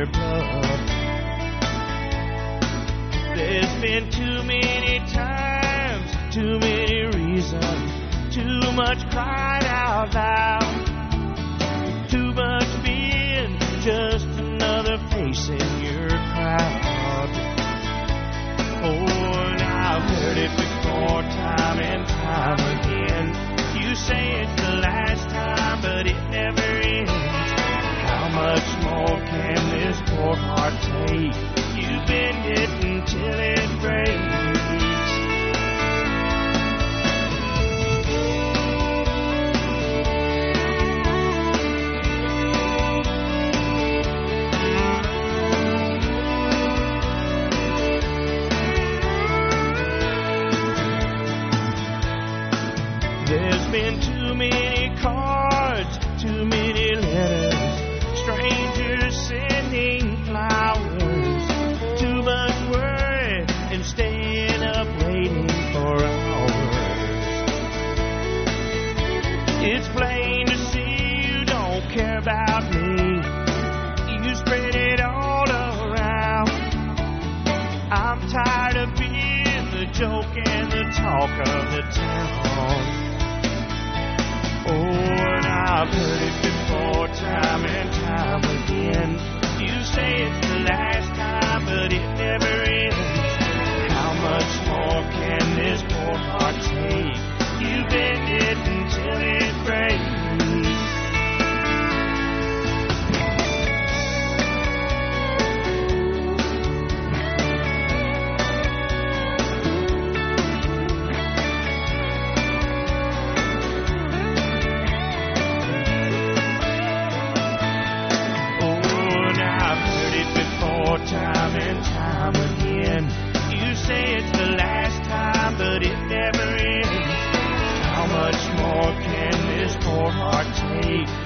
your blood. There's been too many times, too many reasons, too much cried out loud, too much being just another face in your crowd. Oh, and I've heard it before, time and time again. You say it's the last time, but it never ends. How much more can this poor heart take? You bend it until it breaks. There's been too many cards, too many letters, strangers sending flowers, too much worry and staying up waiting for hours. It's plain to see you don't care about me. You spread it all around. I'm tired of being the joke and the talk of the town. Oh, and I've heard it before, time and time again. You say it's the last time, but it never ends. How much more can this poor heart take? You bend it until it breaks. Time and time again. You say it's the last time, but it never ends. How much more can this poor heart take?